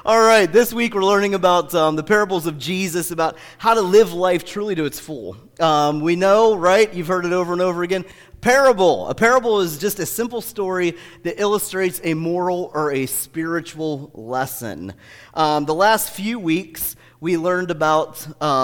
All right, this week we're learning about the parables of Jesus, about how to live life truly to its full. We know, right? You've heard it over and over again. Parable. A parable is just a simple story that illustrates a moral or a spiritual lesson. The last few weeks, we learned about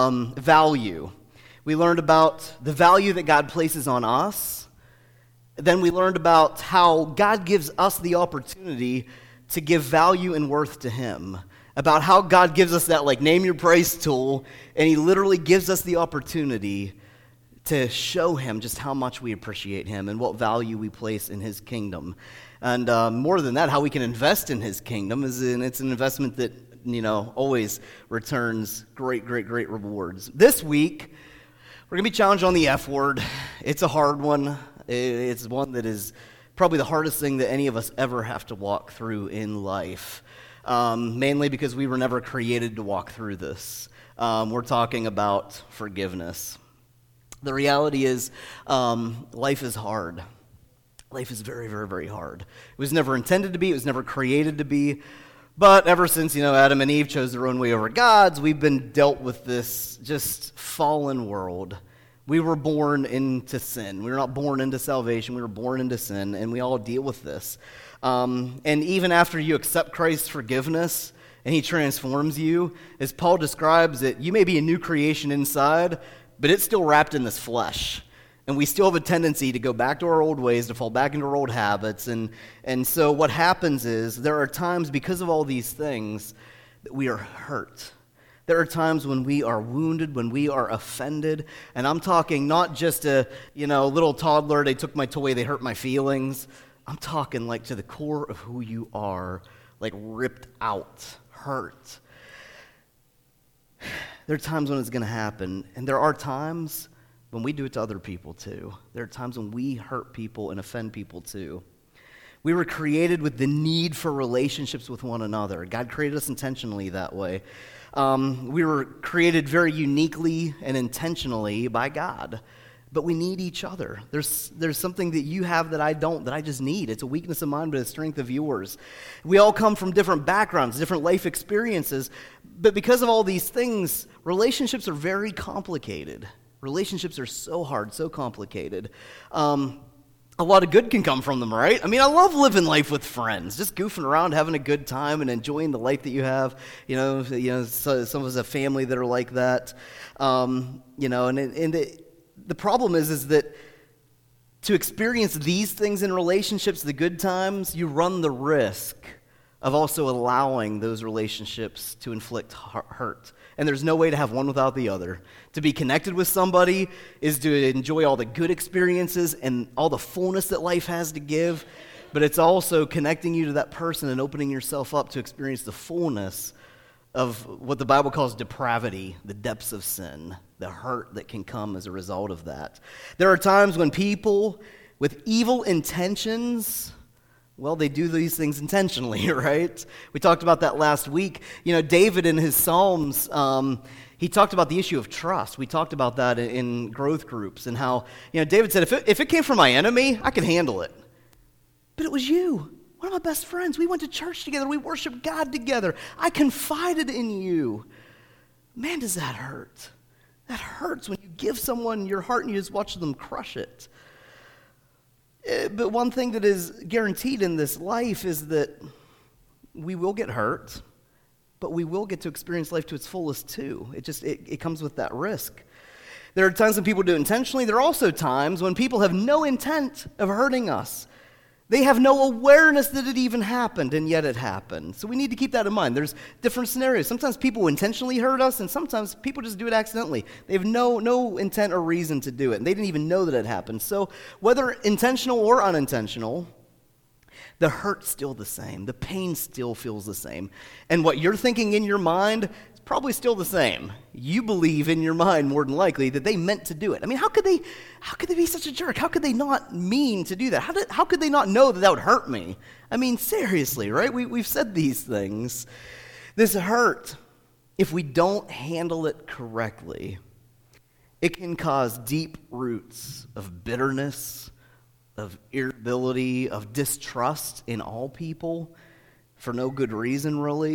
value. We learned about the value that God places on us. Then we learned about how God gives us the opportunity to give value and worth to Him. About how God gives us that name your price tool, and He literally gives us the opportunity to show Him just how much we appreciate Him and what value we place in His kingdom. And more than that, how we can invest in His kingdom, it's an investment that, always returns great rewards. This week, we're going to be challenged on the F word. It's a hard one. It's one that is probably the hardest thing that any of us ever have to walk through in life, mainly because we were never created to walk through this. We're talking about forgiveness. The reality is, life is hard. Life is very hard. It was never intended to be. It was never created to be. But ever since, Adam and Eve chose their own way over God's, we've been dealt with this just fallen world. We were born into sin. We were not born into salvation. We were born into sin, and we all deal with this. And even after you accept Christ's forgiveness and He transforms you, as Paul describes it, you may be a new creation inside, but it's still wrapped in this flesh. And we still have a tendency to go back to our old ways, to fall back into our old habits. And so what happens is there are times, because of all these things, that we are hurt. There are times when we are wounded, when we are offended, and I'm talking not just a, little toddler, they took my toy, they hurt my feelings. I'm talking to the core of who you are, ripped out, hurt. There are times when it's going to happen, and there are times when we do it to other people too. There are times when we hurt people and offend people too. We were created with the need for relationships with one another. God created us intentionally that way. We were created very uniquely and intentionally by God, but we need each other. There's something that you have that I don't, that I just need. It's a weakness of mine, but a strength of yours. We all come from different backgrounds, different life experiences, but because of all these things, relationships are very complicated. Relationships are so hard, so complicated. A lot of good can come from them, right? I mean, I love living life with friends, just goofing around, having a good time, and enjoying the life that you have. So some of us have family that are like that. The problem is that to experience these things in relationships, the good times, you run the risk of also allowing those relationships to inflict hurt. And there's no way to have one without the other. To be connected with somebody is to enjoy all the good experiences and all the fullness that life has to give, but it's also connecting you to that person and opening yourself up to experience the fullness of what the Bible calls depravity, the depths of sin, the hurt that can come as a result of that. There are times when people with evil intentions, they do these things intentionally, right? We talked about that last week. David in his Psalms, he talked about the issue of trust. We talked about that in growth groups and how, David said, if it came from my enemy, I could handle it. But it was you, one of my best friends. We went to church together. We worshiped God together. I confided in you. Man, does that hurt. That hurts when you give someone your heart and you just watch them crush it. But one thing that is guaranteed in this life is that we will get hurt, but we will get to experience life to its fullest too. It comes with that risk. There are times when people do it intentionally. There are also times when people have no intent of hurting us. They have no awareness that it even happened, and yet it happened. So we need to keep that in mind. There's different scenarios. Sometimes people intentionally hurt us, and sometimes people just do it accidentally. They have no intent or reason to do it, and they didn't even know that it happened. So whether intentional or unintentional, the hurt's still the same. The pain still feels the same. And what you're thinking in your mind is probably still the same. You believe in your mind more than likely that they meant to do it. I mean, how could they be such a jerk? How could they not mean to do that? How could they not know that would hurt me? I mean, seriously, right? We've said these things. This hurt, if we don't handle it correctly, it can cause deep roots of bitterness, of irritability, of distrust in all people for no good reason, really.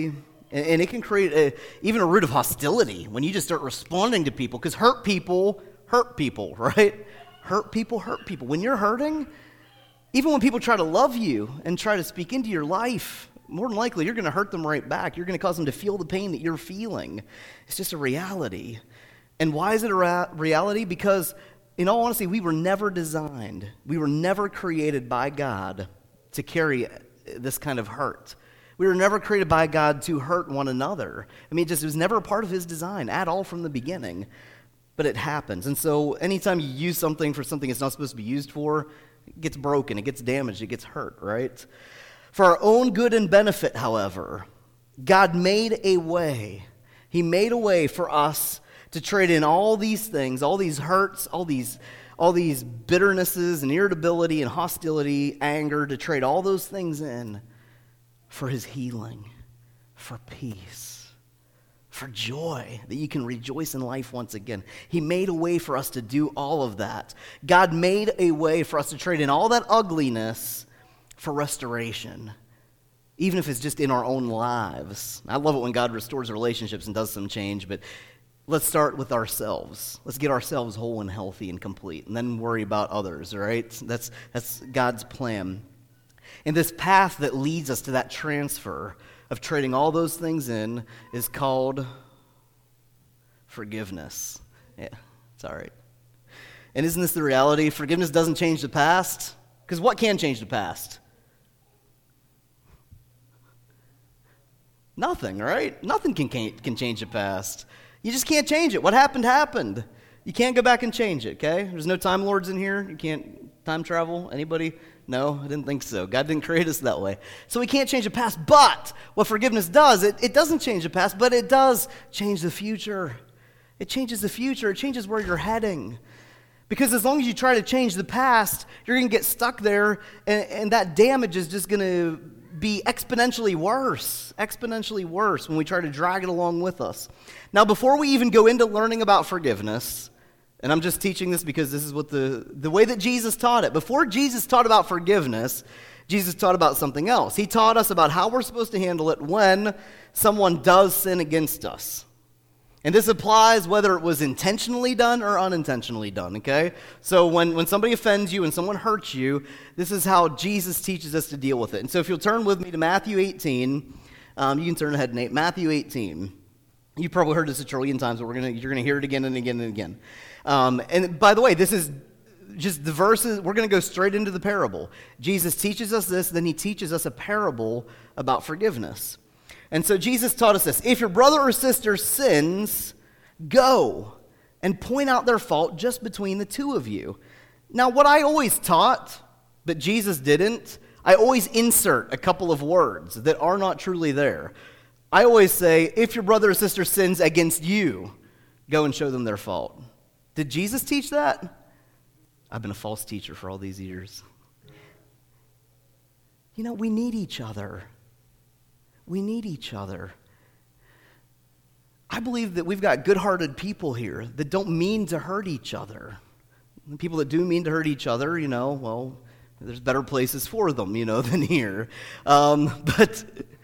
And it can create even a root of hostility when you just start responding to people, because hurt people, right? Hurt people. When you're hurting, even when people try to love you and try to speak into your life, more than likely you're going to hurt them right back. You're going to cause them to feel the pain that you're feeling. It's just a reality. And why is it a reality? Because, in all honesty, we were never designed, we were never created by God to carry this kind of hurt. We were never created by God to hurt one another. I mean, it was never a part of his design at all from the beginning. But it happens. And so anytime you use something for something it's not supposed to be used for, it gets broken, it gets damaged, it gets hurt, right? For our own good and benefit, however, God made a way. He made a way for us to trade in all these things, all these hurts, all these bitternesses and irritability and hostility, anger, to trade all those things in for his healing, for peace, for joy, that you can rejoice in life once again. He made a way for us to do all of that. God made a way for us to trade in all that ugliness for restoration, even if it's just in our own lives. I love it when God restores relationships and does some change, but let's start with ourselves. Let's get ourselves whole and healthy and complete, and then worry about others, all right? That's God's plan. And this path that leads us to that transfer of trading all those things in is called forgiveness. Yeah, it's all right. And isn't this the reality? Forgiveness doesn't change the past. Because what can change the past? Nothing, right? Nothing can change the past. You just can't change it. What happened, happened. You can't go back and change it, okay? There's no Time Lords in here. You can't time travel. Anybody? No, I didn't think so. God didn't create us that way. So we can't change the past. But what forgiveness does, it doesn't change the past, but it does change the future. It changes the future. It changes where you're heading. Because as long as you try to change the past, you're going to get stuck there, and that damage is just going to be exponentially worse when we try to drag it along with us. Now, before we even go into learning about forgiveness, and I'm just teaching this because this is what the way that Jesus taught it. Before Jesus taught about forgiveness, Jesus taught about something else. He taught us about how we're supposed to handle it when someone does sin against us. And this applies whether it was intentionally done or unintentionally done, okay? So when somebody offends you and someone hurts you, this is how Jesus teaches us to deal with it. And so if you'll turn with me to Matthew 18, you can turn ahead, Nate. Matthew 18. You've probably heard this a trillion times, but you're going to hear it again and again and again. And by the way, this is just the verses. We're going to go straight into the parable. Jesus teaches us this, then he teaches us a parable about forgiveness. And so Jesus taught us this. If your brother or sister sins, go and point out their fault just between the two of you. Now, what I always taught, but Jesus didn't, I always insert a couple of words that are not truly there. I always say, if your brother or sister sins against you, go and show them their fault. Did Jesus teach that? I've been a false teacher for all these years. You know, we need each other. We need each other. I believe that we've got good-hearted people here that don't mean to hurt each other. The people that do mean to hurt each other, well, there's better places for them, than here. But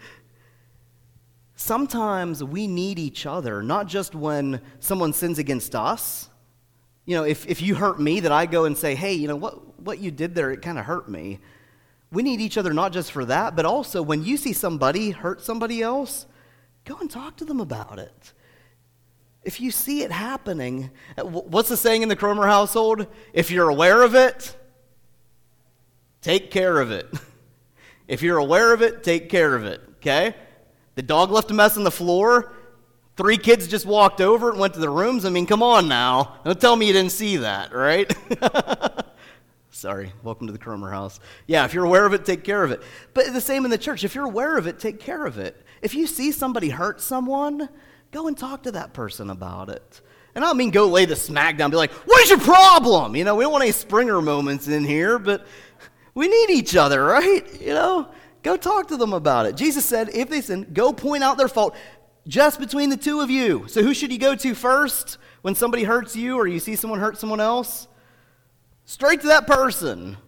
sometimes we need each other, not just when someone sins against us. If you hurt me, that I go and say, hey, what you did there, it kind of hurt me. We need each other not just for that, but also when you see somebody hurt somebody else, go and talk to them about it. If you see it happening, what's the saying in the Cromer household? If you're aware of it, take care of it. If you're aware of it, take care of it, okay? The dog left a mess on the floor. 3 kids just walked over and went to their rooms. I mean, come on now. Don't tell me you didn't see that, right? Sorry, welcome to the Cromer house. Yeah, if you're aware of it, take care of it. But the same in the church. If you're aware of it, take care of it. If you see somebody hurt someone, go and talk to that person about it. And I don't mean go lay the smack down, be like, what is your problem? We don't want any Springer moments in here, but we need each other, right? Go talk to them about it. Jesus said, if they sin, go point out their fault just between the two of you. So who should you go to first when somebody hurts you or you see someone hurt someone else? Straight to that person.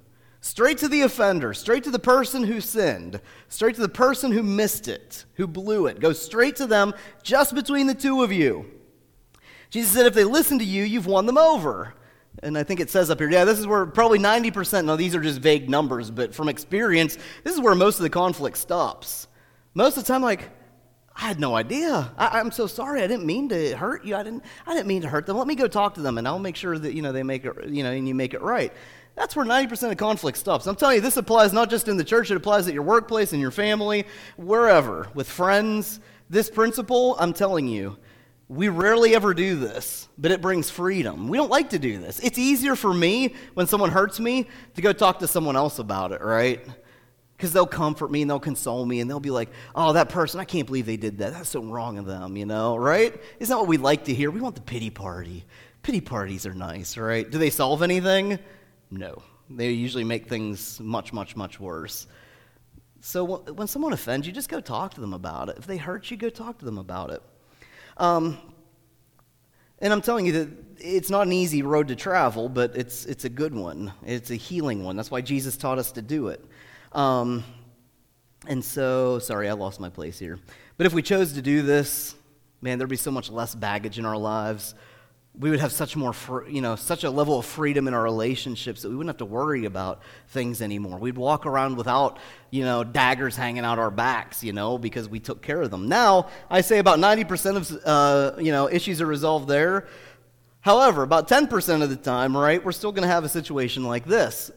Straight to the offender, straight to the person who sinned, straight to the person who missed it, who blew it. Go straight to them, just between the two of you. Jesus said, if they listen to you, you've won them over. And I think it says up here, this is where probably 90%, now these are just vague numbers, but from experience, this is where most of the conflict stops. Most of the time, like, I had no idea. I'm so sorry. I didn't mean to hurt you. I didn't mean to hurt them. Let me go talk to them, and I'll make sure that, they make it, and you make it right. That's where 90% of conflict stops. I'm telling you, this applies not just in the church, it applies at your workplace, in your family, wherever, with friends. This principle, I'm telling you, we rarely ever do this, but it brings freedom. We don't like to do this. It's easier for me, when someone hurts me, to go talk to someone else about it, right? Because they'll comfort me and they'll console me and they'll be like, oh, that person, I can't believe they did that. That's so wrong of them, right? Isn't that what we like to hear? We want the pity party. Pity parties are nice, right? Do they solve anything? No. They usually make things much, much, much worse. So when someone offends you, just go talk to them about it. If they hurt you, go talk to them about it. And I'm telling you that it's not an easy road to travel, but it's a good one. It's a healing one. That's why Jesus taught us to do it. And so, sorry, I lost my place here. But if we chose to do this, man, there'd be so much less baggage in our lives. We would have such a level of freedom in our relationships that we wouldn't have to worry about things anymore. We'd walk around without, daggers hanging out our backs, because we took care of them. Now, I say about 90% of, issues are resolved there. However, about 10% of the time, right, we're still going to have a situation like this.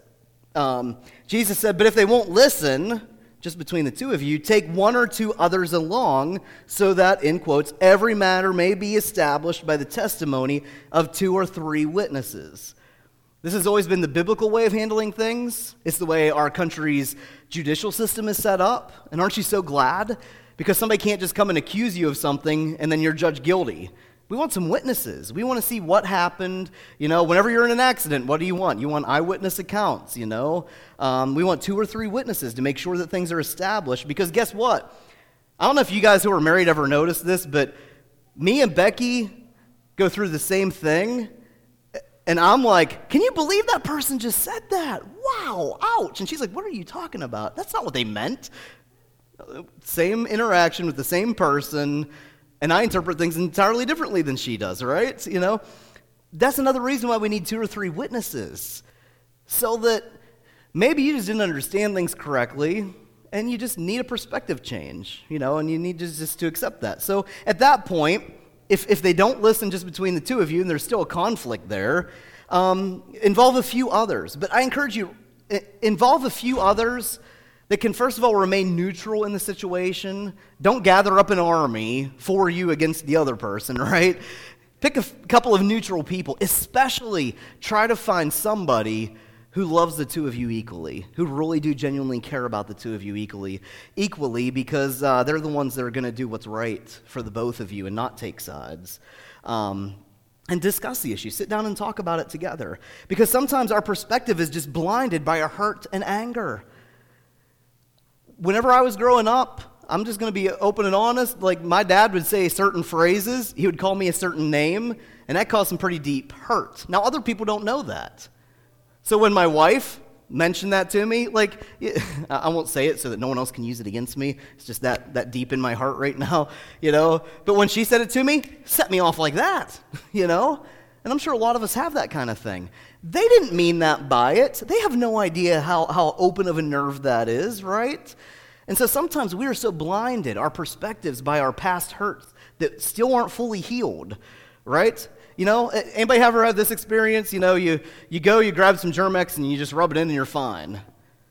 Jesus said, but if they won't listen, just between the two of you, take one or two others along so that, in quotes, every matter may be established by the testimony of 2 or 3 witnesses. This has always been the biblical way of handling things. It's the way our country's judicial system is set up. And aren't you so glad? Because somebody can't just come and accuse you of something and then you're judged guilty. We want some witnesses. We want to see what happened. Whenever you're in an accident, what do you want? You want eyewitness accounts, We want 2 or 3 witnesses to make sure that things are established. Because guess what? I don't know if you guys who are married ever noticed this, but me and Becky go through the same thing. And I'm like, can you believe that person just said that? Wow, ouch. And she's like, what are you talking about? That's not what they meant. Same interaction with the same person. And I interpret things entirely differently than she does, right? That's another reason why we need 2 or 3 witnesses. So that maybe you just didn't understand things correctly, and you just need a perspective change, and you need just to accept that. So at that point, if they don't listen just between the two of you, and there's still a conflict there, involve a few others. But I encourage you, involve a few others that can, first of all, remain neutral in the situation. Don't gather up an army for you against the other person, right? Pick a couple of neutral people. Especially try to find somebody who loves the two of you equally, who really do genuinely care about the two of you equally, because they're the ones that are going to do what's right for the both of you and not take sides. And discuss the issue. Sit down and talk about it together. Because sometimes our perspective is just blinded by our hurt and anger. Whenever I was growing up, I'm just going to be open and honest, like my dad would say certain phrases, he would call me a certain name, and that caused some pretty deep hurt. Now, other people don't know that. So when my wife mentioned that to me, I won't say it so that no one else can use it against me. It's just that deep in my heart right now, But when she said it to me, set me off like that, And I'm sure a lot of us have that kind of thing. They didn't mean that by it. They have no idea how open of a nerve that is, right? And so sometimes we are so blinded, our perspectives, by our past hurts that still aren't fully healed, right? Anybody ever had this experience? You grab some Germ-X and you just rub it in and you're fine.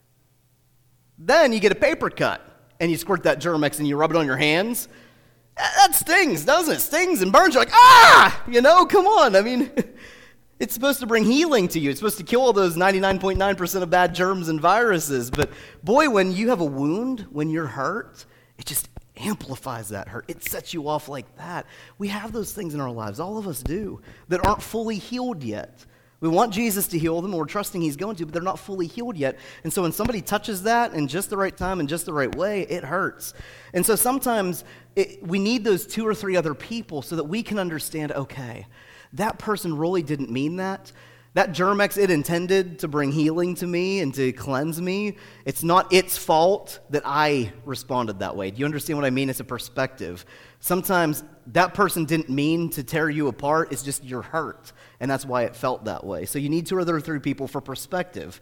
Then you get a paper cut and you squirt that Germ-X and you rub it on your hands. That stings, doesn't it? Stings and burns. You're like, come on. I mean, it's supposed to bring healing to you. It's supposed to kill all those 99.9% of bad germs and viruses. But boy, when you have a wound, when you're hurt, it just amplifies that hurt. It sets you off like that. We have those things in our lives, all of us do, that aren't fully healed yet. We want Jesus to heal them, and we're trusting he's going to, but they're not fully healed yet. And so when somebody touches that in just the right time and just the right way, it hurts. And so sometimes we need those 2 or 3 other people so that we can understand, okay, that person really didn't mean that. That Germ-X, it intended to bring healing to me and to cleanse me. It's not its fault that I responded that way. Do you understand what I mean? It's a perspective. Sometimes that person didn't mean to tear you apart. It's just you're hurt, and that's why it felt that way. So you need 2 or 3 people for perspective.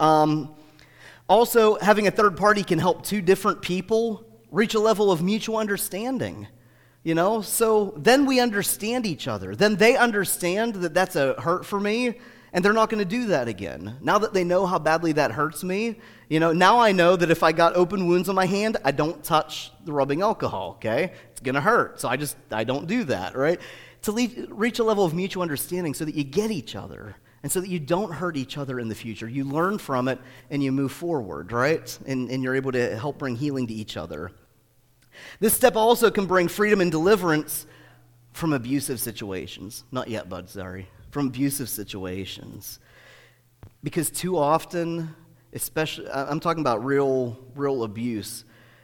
Also, having a third party can help 2 different people reach a level of mutual understanding. So then we understand each other. Then they understand that that's a hurt for me, and they're not going to do that again. Now that they know how badly that hurts me, now I know that if I got open wounds on my hand, I don't touch the rubbing alcohol, okay? It's going to hurt, so I don't do that, right? To reach a level of mutual understanding so that you get each other and so that you don't hurt each other in the future. You learn from it and you move forward, right? And you're able to help bring healing to each other. This step also can bring freedom and deliverance from abusive situations. Not yet, bud, sorry. From abusive situations. Because too often, especially, I'm talking about real abuse,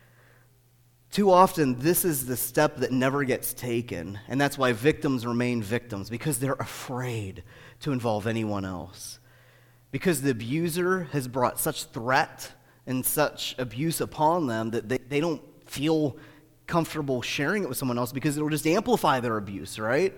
too often this is the step that never gets taken. And that's why victims remain victims, because they're afraid to involve anyone else. Because the abuser has brought such threat and such abuse upon them that they don't feel comfortable sharing it with someone else because it'll just amplify their abuse, right?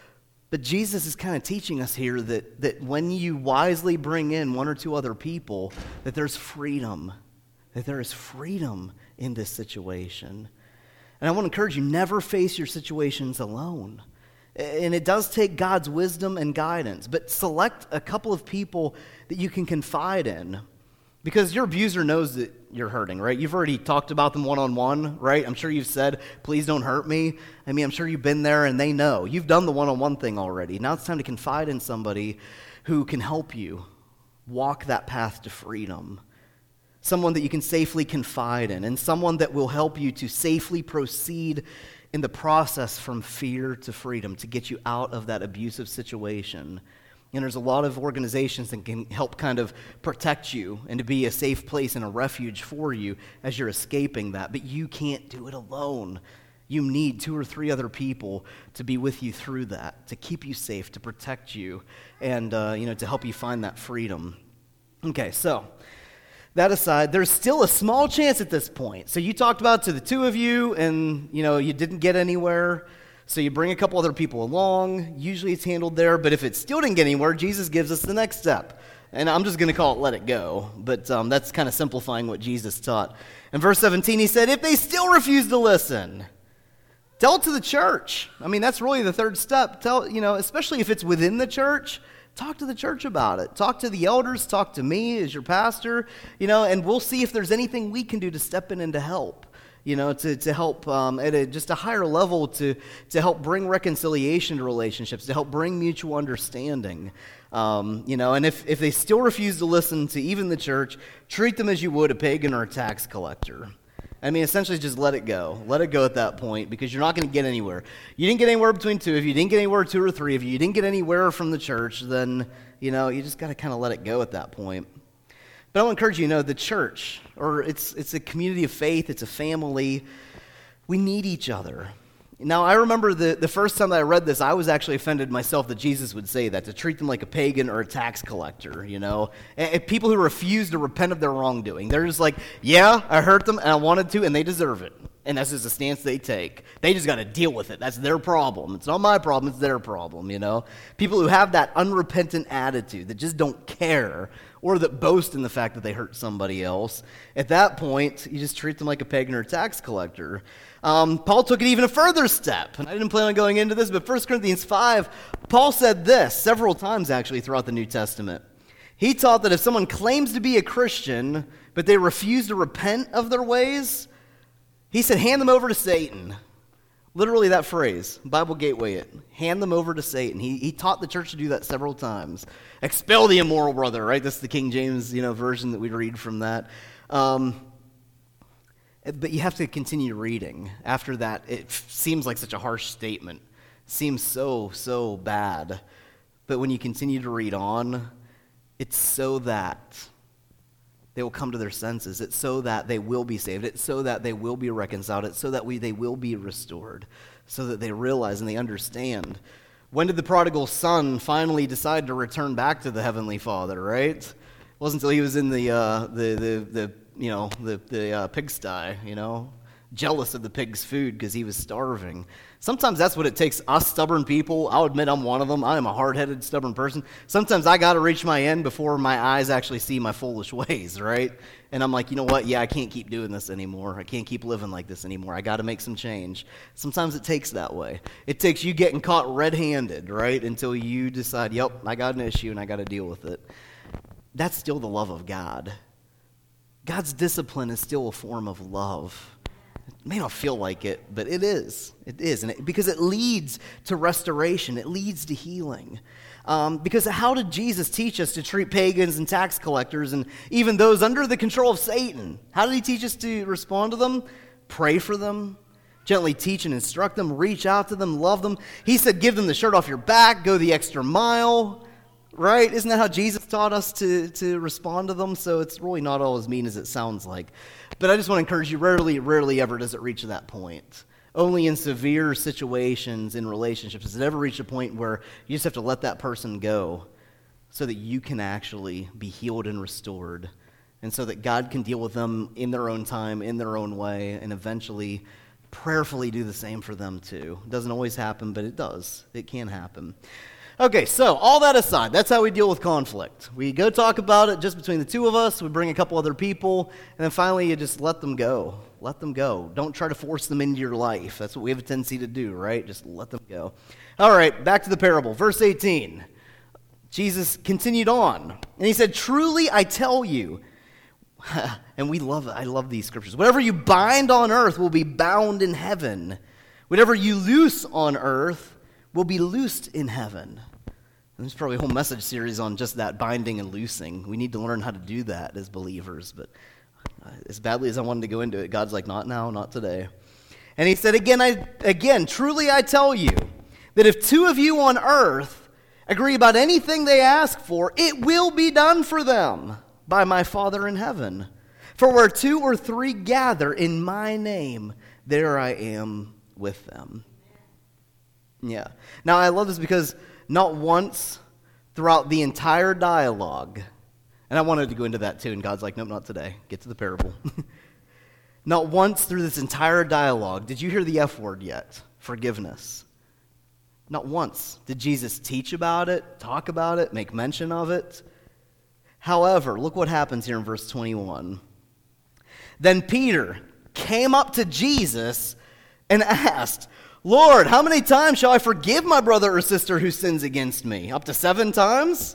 But Jesus is kind of teaching us here that when you wisely bring in 1 or 2 other people, that there's freedom, that there is freedom in this situation. And I want to encourage you, never face your situations alone. And it does take God's wisdom and guidance, but select a couple of people that you can confide in. Because your abuser knows that you're hurting, right? You've already talked about them one-on-one, right? I'm sure you've said, please don't hurt me. I'm sure you've been there and they know. You've done the one-on-one thing already. Now it's time to confide in somebody who can help you walk that path to freedom. Someone that you can safely confide in, and someone that will help you to safely proceed in the process from fear to freedom, to get you out of that abusive situation. And there's a lot of organizations that can help kind of protect you and to be a safe place and a refuge for you as you're escaping that. But you can't do it alone. You need 2 or 3 other people to be with you through that, to keep you safe, to protect you, and to help you find that freedom. Okay, so that aside, there's still a small chance at this point. So you talked about to the 2 of you, and you didn't get anywhere. So you bring a couple other people along. Usually it's handled there, but if it still didn't get anywhere, Jesus gives us the next step. And I'm just going to call it let it go, but that's kind of simplifying what Jesus taught. In verse 17, he said, if they still refuse to listen, tell it to the church. That's really the third step. Tell, especially if it's within the church, talk to the church about it. Talk to the elders, talk to me as your pastor, and we'll see if there's anything we can do to step in and to help. To help at just a higher level to help bring reconciliation to relationships, to help bring mutual understanding. And if they still refuse to listen to even the church, treat them as you would a pagan or a tax collector. Essentially just let it go. Let it go at that point, because you're not going to get anywhere. You didn't get anywhere between 2 of you. You didn't get anywhere 2 or 3 of you. You didn't get anywhere from the church. Then, you just got to kind of let it go at that point. But I want to encourage you, the church, or it's a community of faith, it's a family. We need each other. Now, I remember the first time that I read this, I was actually offended myself that Jesus would say that, to treat them like a pagan or a tax collector, And people who refuse to repent of their wrongdoing. They're just like, yeah, I hurt them and I wanted to, and they deserve it. And that's just a stance they take. They just got to deal with it. That's their problem. It's not my problem, it's their problem, People who have that unrepentant attitude, that just don't care, or that boast in the fact that they hurt somebody else. At that point, you just treat them like a pagan or a tax collector. Paul took it even a further step, and I didn't plan on going into this, but 1 Corinthians 5, Paul said this several times actually throughout the New Testament. He taught that if someone claims to be a Christian, but they refuse to repent of their ways, he said, hand them over to Satan. Literally that phrase, Bible Gateway it. Hand them over to Satan. He taught the church to do that several times. Expel the immoral brother, right? That's the King James version that we read from that. But you have to continue reading. After that, it seems like such a harsh statement. It seems so bad. But when you continue to read on, it's so that they will come to their senses. It's so that they will be saved. It's so that they will be reconciled. It's so that they will be restored, so that they realize and they understand When did the prodigal son finally decide to return back to the Heavenly Father, right? It wasn't until he was in the pigsty, jealous of the pig's food because he was starving. Sometimes that's what it takes us stubborn people. I'll admit I'm one of them. I am a hard-headed, stubborn person. Sometimes I got to reach my end before my eyes actually see my foolish ways, right? And I'm like, you know what? Yeah, I can't keep doing this anymore. I can't keep living like this anymore. I got to make some change. Sometimes it takes that way. It takes you getting caught red-handed, right, until you decide, yep, I got an issue and I got to deal with it. That's still the love of God. God's discipline is still a form of love. It may not feel like it, but it is. It is, because it leads to restoration. It leads to healing. Because how did Jesus teach us to treat pagans and tax collectors and even those under the control of Satan? How did he teach us to respond to them? Pray for them, gently teach and instruct them, reach out to them, love them. He said, give them the shirt off your back, go the extra mile, right? Isn't that how Jesus taught us to respond to them? So it's really not all as mean as it sounds like. But I just want to encourage you, rarely ever does it reach that point. Only in severe situations in relationships does it ever reach a point where you just have to let that person go so that you can actually be healed and restored, and so that God can deal with them in their own time, in their own way, and eventually prayerfully do the same for them too. It doesn't always happen, but it does. It can happen. Okay, so all that aside, that's how we deal with conflict. We go talk about it just between the two of us. We bring a couple other people, and then finally you just let them go. Let them go. Don't try to force them into your life. That's what we have a tendency to do, right? Just let them go. All right, back to the parable. Verse 18. Jesus continued on, and he said, truly I tell you, and I love these scriptures, whatever you bind on earth will be bound in heaven. Whatever you loose on earth will be loosed in heaven. And there's probably a whole message series on just that, binding and loosing. We need to learn how to do that as believers, but as badly as I wanted to go into it, God's like, not now, not today. And he said, again, truly I tell you, that if two of you on earth agree about anything they ask for, it will be done for them by my Father in heaven. For where 2 or 3 gather in my name, there I am with them. Yeah. Now, I love this because not once throughout the entire dialogue, and I wanted to go into that too, and God's like, nope, not today. Get to the parable. Not once through this entire dialogue did you hear the F word yet, forgiveness. Not once did Jesus teach about it, talk about it, make mention of it. However, look what happens here in verse 21. Then Peter came up to Jesus and asked, Lord, how many times shall I forgive my brother or sister who sins against me? Up to 7 times?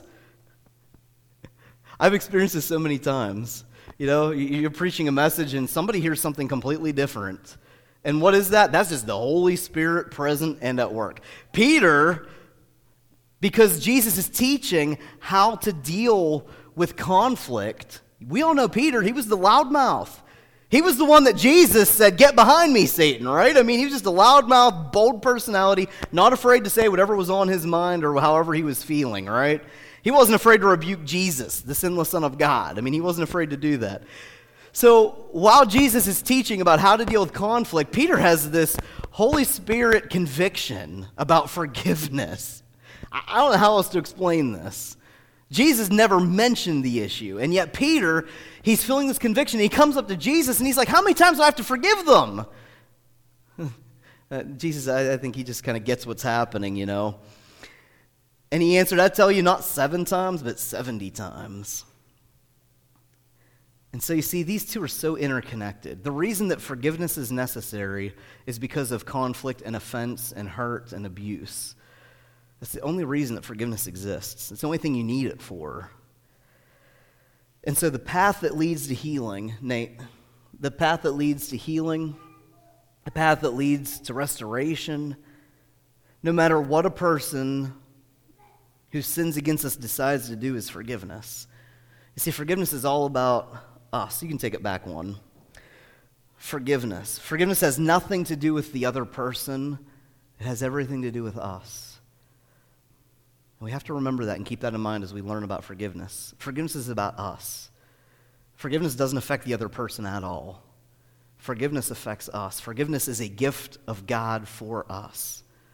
I've experienced this so many times. You're preaching a message and somebody hears something completely different. And what is that? That's just the Holy Spirit present and at work. Peter, because Jesus is teaching how to deal with conflict, we all know Peter, he was the loudmouth. He was the one that Jesus said, get behind me, Satan, right? I mean, he was just a loudmouth, bold personality, not afraid to say whatever was on his mind or however he was feeling, right? He wasn't afraid to rebuke Jesus, the sinless Son of God. I mean, he wasn't afraid to do that. So while Jesus is teaching about how to deal with conflict, Peter has this Holy Spirit conviction about forgiveness. I don't know how else to explain this. Jesus never mentioned the issue, and yet Peter, he's feeling this conviction. He comes up to Jesus, and he's like, how many times do I have to forgive them? Jesus, I think he just kind of gets what's happening, And he answered, I tell you, not 7 times, but 70 times. And so you see, these two are so interconnected. The reason that forgiveness is necessary is because of conflict and offense and hurt and abuse. That's the only reason that forgiveness exists. It's the only thing you need it for. And so the path that leads to healing, Nate, the path that leads to healing, the path that leads to restoration, no matter what a person who sins against us decides to do, is forgiveness. You see, forgiveness is all about us. You can take it back one. Forgiveness. Forgiveness has nothing to do with the other person. It has everything to do with us. And we have to remember that and keep that in mind as we learn about forgiveness. Forgiveness is about us. Forgiveness doesn't affect the other person at all. Forgiveness affects us. Forgiveness is a gift of God for us.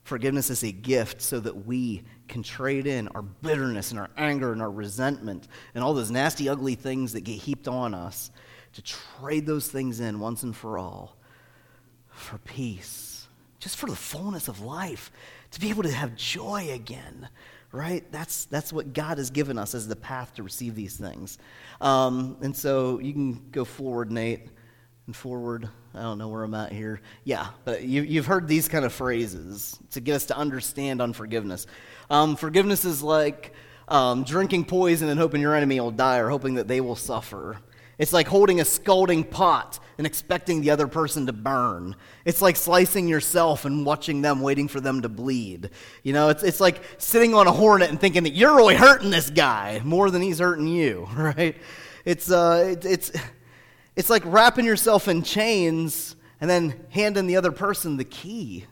Forgiveness is a gift so that we can trade in our bitterness and our anger and our resentment and all those nasty, ugly things that get heaped on us, to trade those things in once and for all for peace, just for the fullness of life, to be able to have joy again, right? That's what God has given us as the path to receive these things. And so you can go forward, Nate, and forward. I don't know where I'm at here. Yeah, but you've heard these kind of phrases to get us to understand unforgiveness. Forgiveness is like drinking poison and hoping your enemy will die or hoping that they will suffer. It's like holding a scalding pot and expecting the other person to burn. It's like slicing yourself and watching them, waiting for them to bleed. You know, it's like sitting on a hornet and thinking that you're really hurting this guy more than he's hurting you, right? It's like wrapping yourself in chains and then handing the other person the key.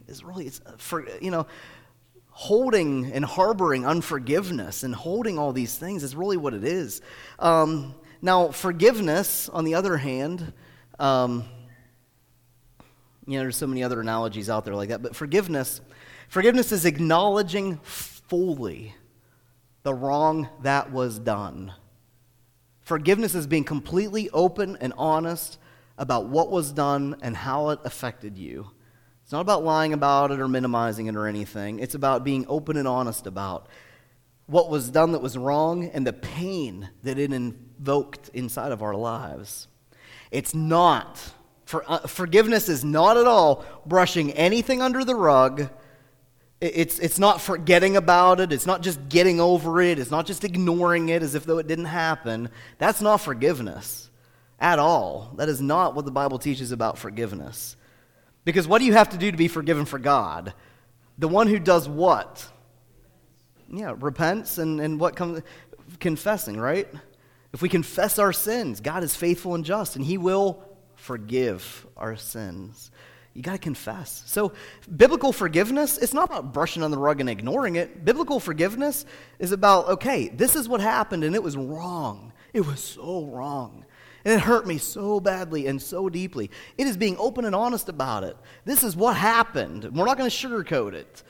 Holding and harboring unforgiveness and holding all these things is really what it is. Now, forgiveness, on the other hand, there's so many other analogies out there like that, but forgiveness is acknowledging fully the wrong that was done. Forgiveness is being completely open and honest about what was done and how it affected you. It's not about lying about it or minimizing it or anything. It's about being open and honest about what was done that was wrong and the pain that it invoked inside of our lives. It's not, forgiveness is not at all brushing anything under the rug. It's not forgetting about it. It's not just getting over it. It's not just ignoring it as if though it didn't happen. That's not forgiveness at all. That is not what the Bible teaches about forgiveness. Because what do you have to do to be forgiven for God? The one who does what? Yeah, repents and what comes? Confessing, right? If we confess our sins, God is faithful and just, and He will forgive our sins. You got to confess. So biblical forgiveness, it's not about brushing on the rug and ignoring it. Biblical forgiveness is about, okay, this is what happened, and it was wrong. It was so wrong. And it hurt me so badly and so deeply. It is being open and honest about it. This is what happened. We're not going to sugarcoat it.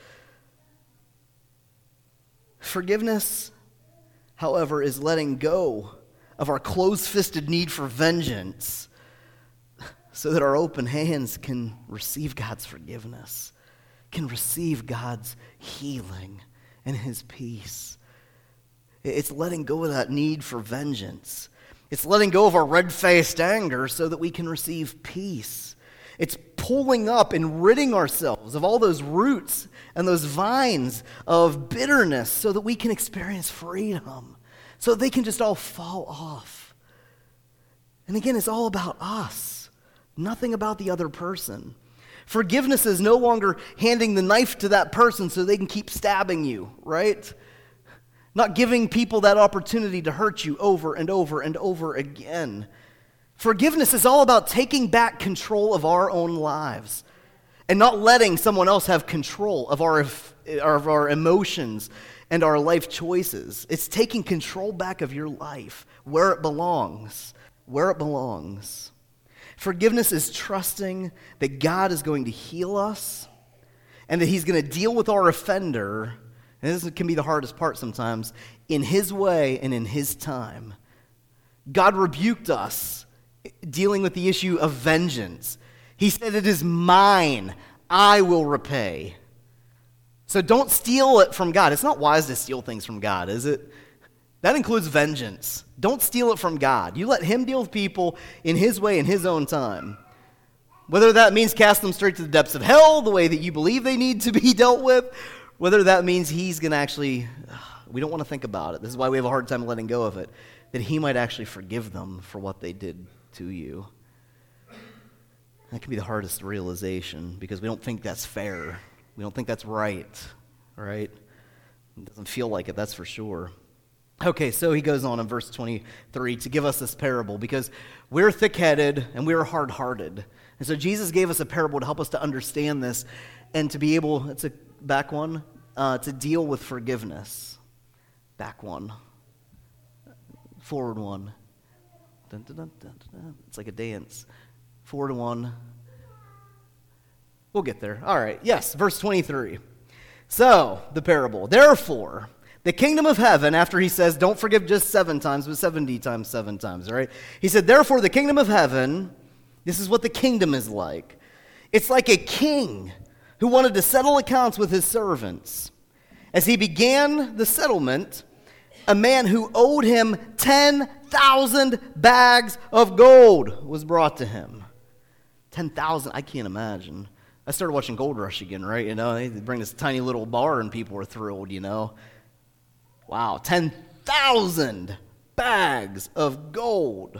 Forgiveness, however, is letting go of our close-fisted need for vengeance so that our open hands can receive God's forgiveness, can receive God's healing and His peace. It's letting go of that need for vengeance. It's letting go of our red-faced anger so that we can receive peace. It's pulling up and ridding ourselves of all those roots and those vines of bitterness so that we can experience freedom, so that they can just all fall off. And again, it's all about us, nothing about the other person. Forgiveness is no longer handing the knife to that person so they can keep stabbing you, right? Not giving people that opportunity to hurt you over and over and over again. Forgiveness is all about taking back control of our own lives and not letting someone else have control of our emotions and our life choices. It's taking control back of your life where it belongs, where it belongs. Forgiveness is trusting that God is going to heal us and that He's going to deal with our offender, and this can be the hardest part sometimes, in His way and in His time. God rebuked us dealing with the issue of vengeance. He said, "It is mine, I will repay." So don't steal it from God. It's not wise to steal things from God, is it? That includes vengeance. Don't steal it from God. You let Him deal with people in His way, in His own time. Whether that means cast them straight to the depths of hell, the way that you believe they need to be dealt with, whether that means He's going to actually, we don't want to think about it. This is why we have a hard time letting go of it, that He might actually forgive them for what they did to you. That can be the hardest realization because we don't think that's fair. We don't think that's right? It doesn't feel like it, that's for sure. Okay, so he goes on in verse 23 to give us this parable because we're thick-headed and we're hard-hearted. And so Jesus gave us a parable to help us to understand this and to be able, it's a back one, to deal with forgiveness. Back one. Forward one. Dun, dun, dun, dun, dun. It's like a dance. Forward one. We'll get there. All right. Yes, verse 23. So, the parable. Therefore, the kingdom of heaven, after he says, don't forgive just 7 times, but 70 times 7 times, right? He said, therefore, the kingdom of heaven, this is what the kingdom is like. It's like a king who wanted to settle accounts with his servants. As he began the settlement, a man who owed him 10,000 bags of gold was brought to him. 10,000, I can't imagine. I started watching Gold Rush again, right? You know, they bring this tiny little bar and people are thrilled, you know. Wow, 10,000 bags of gold.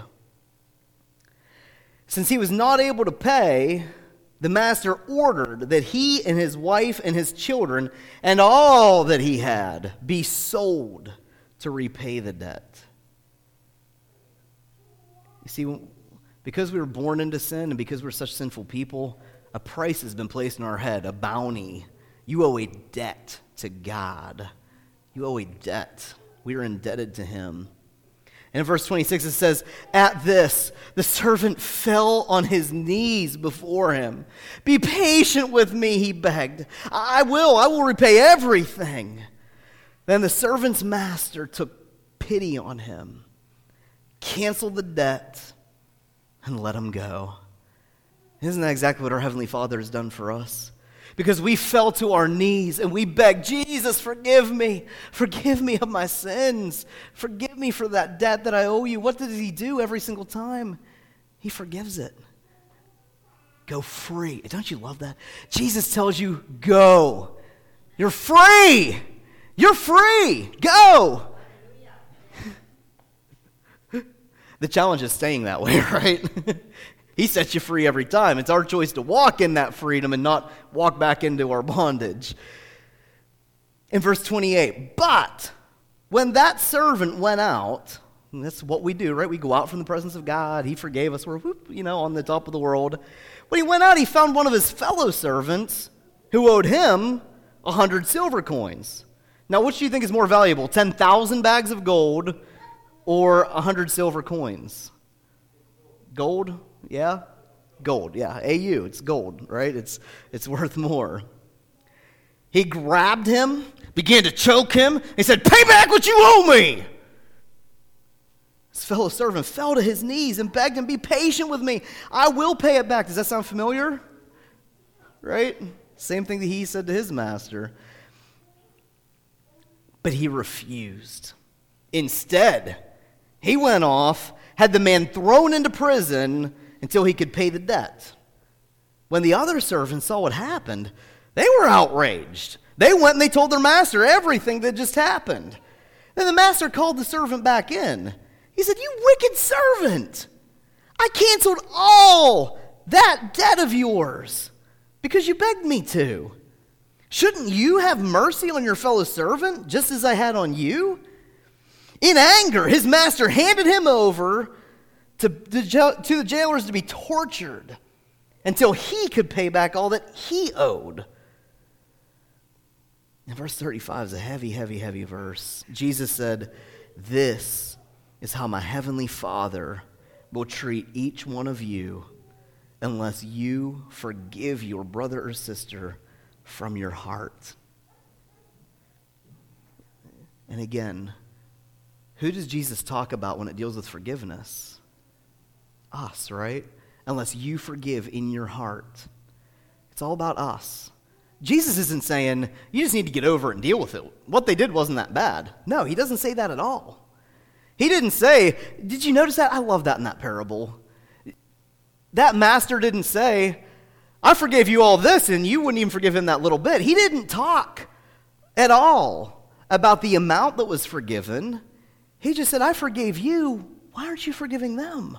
Since he was not able to pay, the master ordered that he and his wife and his children and all that he had be sold to repay the debt. You see, because we were born into sin and because we're such sinful people, a price has been placed on our head, a bounty. You owe a debt to God. You owe a debt. We are indebted to him. And in verse 26 it says, at this, the servant fell on his knees before him. Be patient with me, he begged. I will repay everything. Then the servant's master took pity on him, canceled the debt, and let him go. Isn't that exactly what our Heavenly Father has done for us? Because we fell to our knees and we begged, Jesus, forgive me. Forgive me of my sins. Forgive me for that debt that I owe you. What does he do every single time? He forgives it. Go free. Don't you love that? Jesus tells you, go. You're free. You're free. Go. The challenge is staying that way, right? He sets you free every time. It's our choice to walk in that freedom and not walk back into our bondage. In verse 28, but when that servant went out, and that's what we do, right? We go out from the presence of God. He forgave us. We're, on the top of the world. When he went out, he found one of his fellow servants who owed him 100 silver coins. Now, which do you think is more valuable, 10,000 bags of gold or 100 silver coins? Gold? Yeah? Gold, yeah. AU, it's gold, right? It's worth more. He grabbed him, began to choke him. He said, pay back what you owe me. His fellow servant fell to his knees and begged him, be patient with me. I will pay it back. Does that sound familiar? Right? Same thing that he said to his master. But he refused. Instead, he went off, had the man thrown into prison until he could pay the debt. When the other servants saw what happened, they were outraged. They went and they told their master everything that just happened. Then the master called the servant back in. He said, you wicked servant, I canceled all that debt of yours because you begged me to. Shouldn't you have mercy on your fellow servant just as I had on you? In anger, his master handed him over to the jailers to be tortured until he could pay back all that he owed. And verse 35 is a heavy, heavy, heavy verse. Jesus said, this is how my heavenly Father will treat each one of you unless you forgive your brother or sister from your heart. And again, who does Jesus talk about when it deals with forgiveness? Us, right? Unless you forgive in your heart. It's all about us. Jesus isn't saying, you just need to get over it and deal with it. What they did wasn't that bad. No, he doesn't say that at all. He didn't say, did you notice that? I love that in that parable. That master didn't say, I forgave you all this and you wouldn't even forgive him that little bit. He didn't talk at all about the amount that was forgiven. He just said, I forgave you. Why aren't you forgiving them?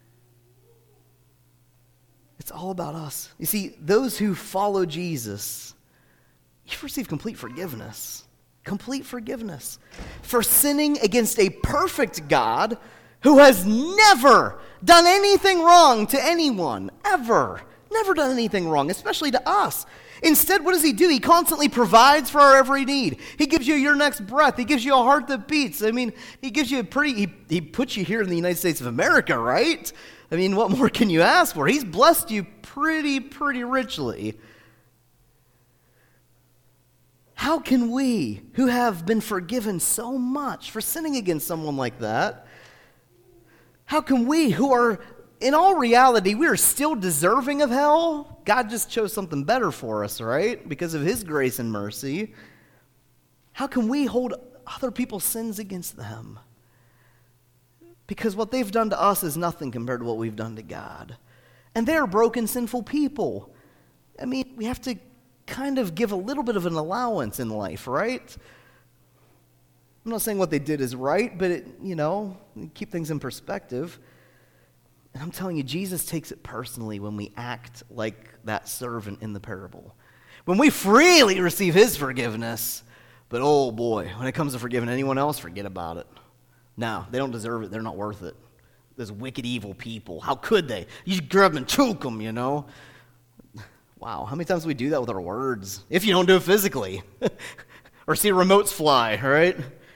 It's all about us. You see, those who follow Jesus, you've received complete forgiveness. Complete forgiveness for sinning against a perfect God who has never done anything wrong to anyone, ever. Never done anything wrong, especially to us. Instead, what does he do? He constantly provides for our every need. He gives you your next breath. He gives you a heart that beats. I mean, he gives you he puts you here in the United States of America, right? I mean, what more can you ask for? He's blessed you pretty richly. How can we, who have been forgiven so much for sinning against someone like that, how can we, who are, in all reality, we are still deserving of hell? God just chose something better for us, right? Because of his grace and mercy. How can we hold other people's sins against them? Because what they've done to us is nothing compared to what we've done to God. And they're broken, sinful people. I mean, we have to kind of give a little bit of an allowance in life, right? I'm not saying what they did is right, but keep things in perspective. And I'm telling you, Jesus takes it personally when we act like that servant in the parable. When we freely receive his forgiveness, but oh boy, when it comes to forgiving anyone else, forget about it. No, they don't deserve it. They're not worth it. Those wicked, evil people. How could they? You just grab them and choke them, Wow, how many times do we do that with our words? If you don't do it physically. Or see remotes fly, right?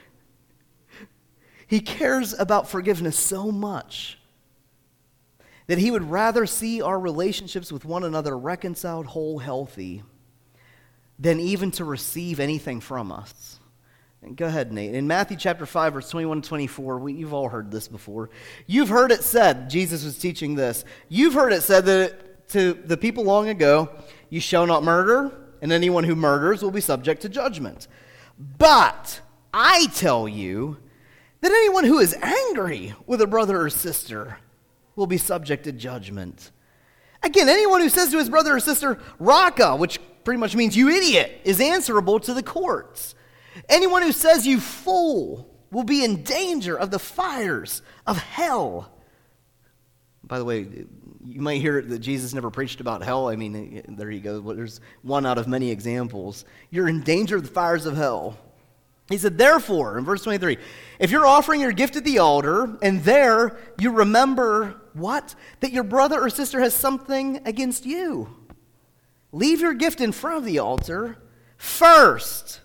He cares about forgiveness so much that he would rather see our relationships with one another reconciled, whole, healthy, than even to receive anything from us. And go ahead, Nate. In Matthew chapter 5, verse 21 to 24, you've all heard this before. You've heard it said, Jesus was teaching this, you've heard it said that to the people long ago, you shall not murder, and anyone who murders will be subject to judgment. But I tell you that anyone who is angry with a brother or sister will be subject to judgment. Again, anyone who says to his brother or sister, Raka, which pretty much means you idiot, is answerable to the courts. Anyone who says you fool will be in danger of the fires of hell. By the way, you might hear that Jesus never preached about hell. I mean, there you go. There's one out of many examples. You're in danger of the fires of hell. He said, therefore, in verse 23, if you're offering your gift at the altar, and there you remember what? That your brother or sister has something against you. Leave your gift in front of the altar. First,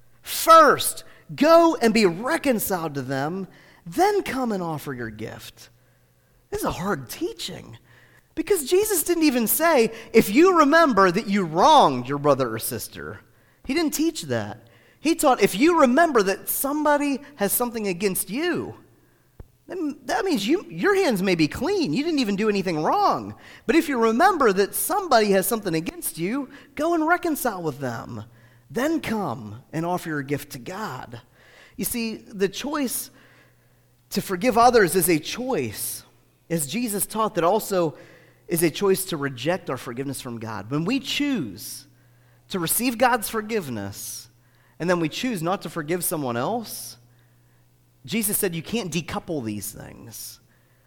go and be reconciled to them, then come and offer your gift. This is a hard teaching. Because Jesus didn't even say, if you remember that you wronged your brother or sister. He didn't teach that. He taught, if you remember that somebody has something against you, then that means your hands may be clean. You didn't even do anything wrong. But if you remember that somebody has something against you, go and reconcile with them. Then come and offer your gift to God. You see, the choice to forgive others is a choice, as Jesus taught, that also is a choice to reject our forgiveness from God. When we choose to receive God's forgiveness, and then we choose not to forgive someone else, Jesus said you can't decouple these things.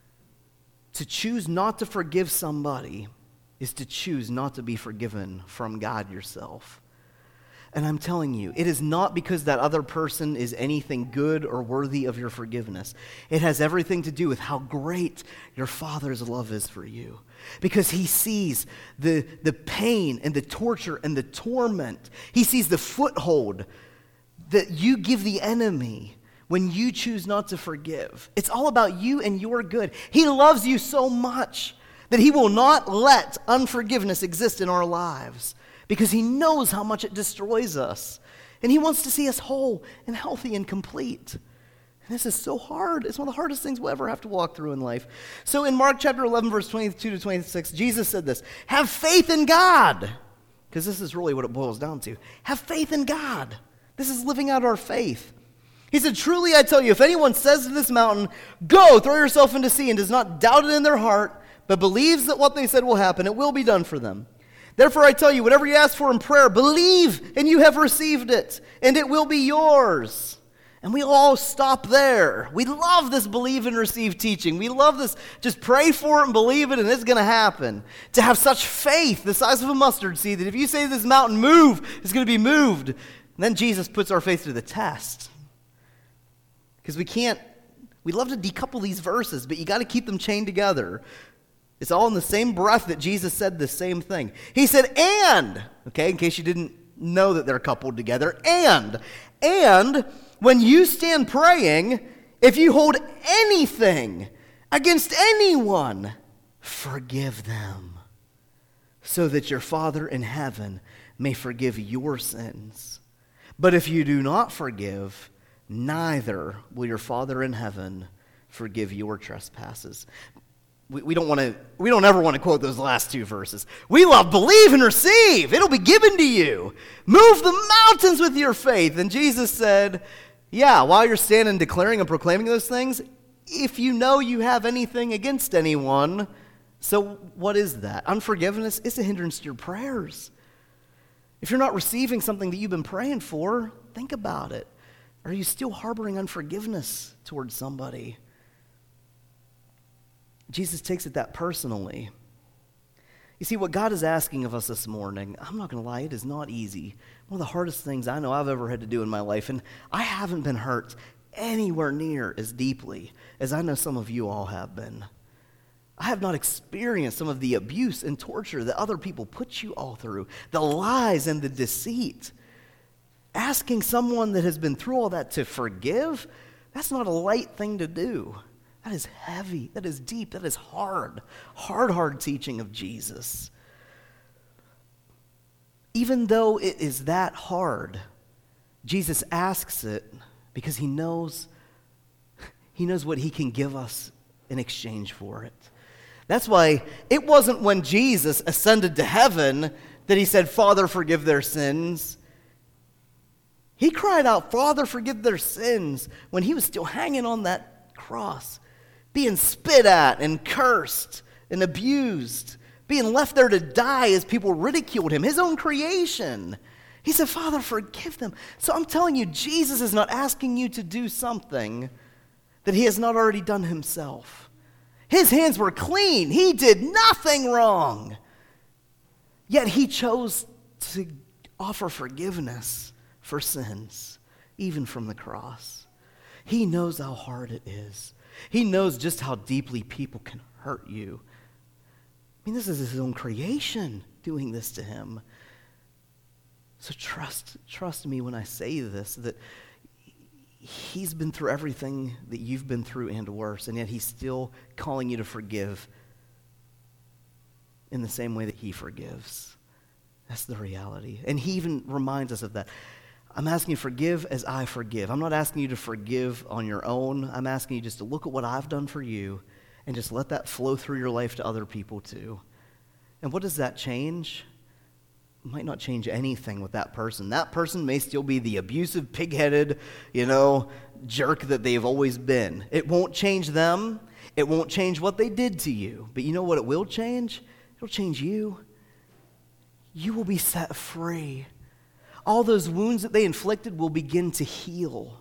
To choose not to forgive somebody is to choose not to be forgiven from God yourself. And I'm telling you, it is not because that other person is anything good or worthy of your forgiveness. It has everything to do with how great your Father's love is for you. Because he sees the pain and the torture and the torment. He sees the foothold that you give the enemy when you choose not to forgive. It's all about you and your good. He loves you so much that he will not let unforgiveness exist in our lives, because he knows how much it destroys us. And he wants to see us whole and healthy and complete. And this is so hard. It's one of the hardest things we'll ever have to walk through in life. So in Mark chapter 11, verse 22 to 26, Jesus said this, have faith in God. Because this is really what it boils down to. Have faith in God. This is living out our faith. He said, truly I tell you, if anyone says to this mountain, go, throw yourself into sea, and does not doubt it in their heart, but believes that what they said will happen, it will be done for them. Therefore I tell you, whatever you ask for in prayer, believe and you have received it, and it will be yours. And we all stop there. We love this believe and receive teaching. We love this, just pray for it and believe it and it's going to happen. To have such faith, the size of a mustard seed, that if you say this mountain move, it's going to be moved. And then Jesus puts our faith to the test. Because we love to decouple these verses, but you got to keep them chained together. It's all in the same breath that Jesus said the same thing. He said, and, okay, in case you didn't know that they're coupled together, and when you stand praying, if you hold anything against anyone, forgive them, so that your Father in heaven may forgive your sins. But if you do not forgive, neither will your Father in heaven forgive your trespasses. We don't ever want to quote those last two verses. We love believe and receive. It'll be given to you. Move the mountains with your faith. And Jesus said, yeah, while you're standing declaring and proclaiming those things, if you know you have anything against anyone, so what is that? Unforgiveness is a hindrance to your prayers. If you're not receiving something that you've been praying for, think about it. Are you still harboring unforgiveness towards somebody? Jesus takes it that personally. You see, what God is asking of us this morning, I'm not going to lie, it is not easy. One of the hardest things I know I've ever had to do in my life, and I haven't been hurt anywhere near as deeply as I know some of you all have been. I have not experienced some of the abuse and torture that other people put you all through, the lies and the deceit. Asking someone that has been through all that to forgive, that's not a light thing to do. That is heavy, that is deep, that is hard teaching of Jesus. Even though it is that hard, Jesus asks it because he knows what he can give us in exchange for it. That's why it wasn't when Jesus ascended to heaven that he said, Father, forgive their sins. He cried out, Father, forgive their sins, when he was still hanging on that cross, being spit at and cursed and abused, being left there to die as people ridiculed him, his own creation. He said, Father, forgive them. So I'm telling you, Jesus is not asking you to do something that he has not already done himself. His hands were clean. He did nothing wrong. Yet he chose to offer forgiveness for sins, even from the cross. He knows how hard it is. He knows just how deeply people can hurt you. I mean, this is his own creation doing this to him. So trust me when I say this, that he's been through everything that you've been through and worse, and yet he's still calling you to forgive in the same way that he forgives. That's the reality. And he even reminds us of that. I'm asking you to forgive as I forgive. I'm not asking you to forgive on your own. I'm asking you just to look at what I've done for you and just let that flow through your life to other people too. And what does that change? It might not change anything with that person. That person may still be the abusive, pig-headed, jerk that they've always been. It won't change them. It won't change what they did to you. But you know what it will change? It'll change you. You will be set free. All those wounds that they inflicted will begin to heal.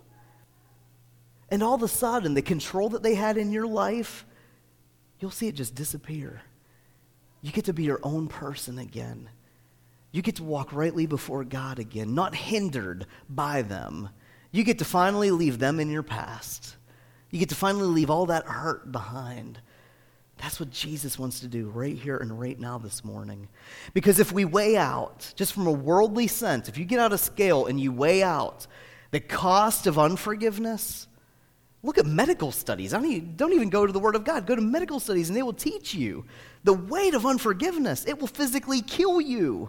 And all of a sudden, the control that they had in your life, you'll see it just disappear. You get to be your own person again. You get to walk rightly before God again, not hindered by them. You get to finally leave them in your past. You get to finally leave all that hurt behind. That's what Jesus wants to do right here and right now this morning. Because if we weigh out, just from a worldly sense, if you get out a scale and you weigh out the cost of unforgiveness, look at medical studies. Don't even go to the Word of God. Go to medical studies and they will teach you the weight of unforgiveness. It will physically kill you.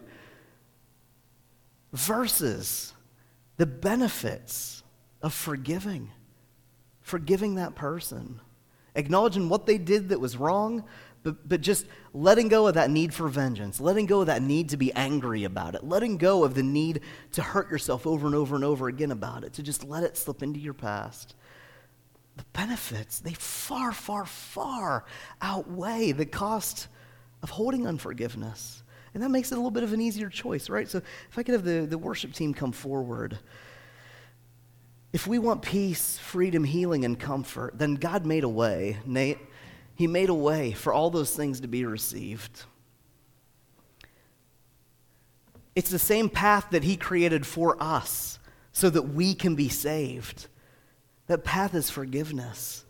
Versus the benefits of forgiving that person. Acknowledging what they did that was wrong, but just letting go of that need for vengeance, letting go of that need to be angry about it, letting go of the need to hurt yourself over and over and over again about it, to just let it slip into your past. The benefits, they far, far, far outweigh the cost of holding unforgiveness. And that makes it a little bit of an easier choice, right? So if I could have the worship team come forward. If we want peace, freedom, healing, and comfort, then God made a way. Nate, he made a way for all those things to be received. It's the same path that he created for us so that we can be saved. That path is forgiveness.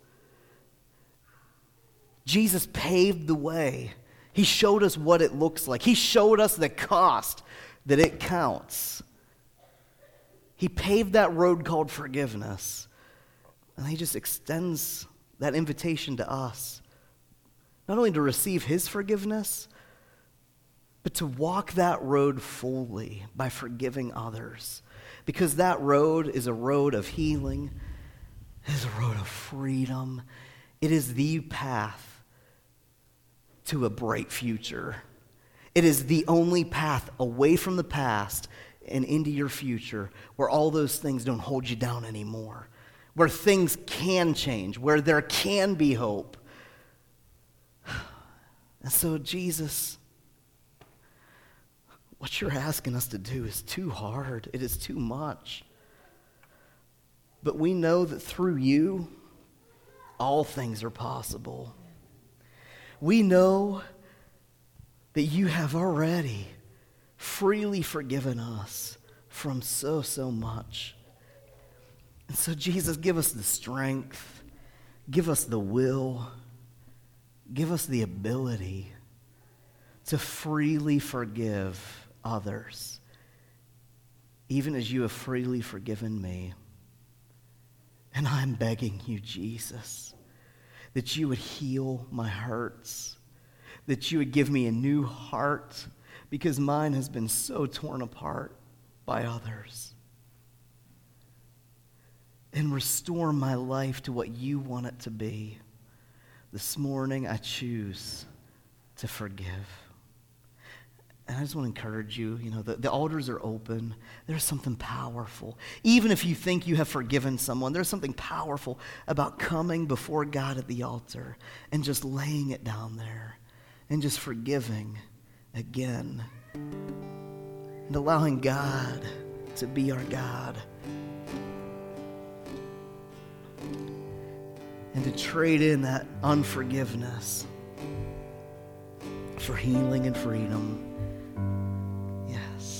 Jesus paved the way. He showed us what it looks like. He showed us the cost that it counts. He paved that road called forgiveness. And he just extends that invitation to us. Not only to receive his forgiveness, but to walk that road fully by forgiving others. Because that road is a road of healing. It is a road of freedom. It is the path to a bright future. It is the only path away from the past and into your future where all those things don't hold you down anymore, where things can change, where there can be hope. And so, Jesus, what you're asking us to do is too hard. It is too much. But we know that through you, all things are possible. We know that you have already freely forgiven us from so much. And so, Jesus, give us the strength, give us the will, give us the ability to freely forgive others, even as you have freely forgiven me. And I'm begging you, Jesus, that you would heal my hurts, that you would give me a new heart, because mine has been so torn apart by others. And restore my life to what you want it to be. This morning, I choose to forgive. And I just want to encourage you, the altars are open. There's something powerful. Even if you think you have forgiven someone, there's something powerful about coming before God at the altar and just laying it down there and just forgiving again and allowing God to be our God and to trade in that unforgiveness for healing and freedom.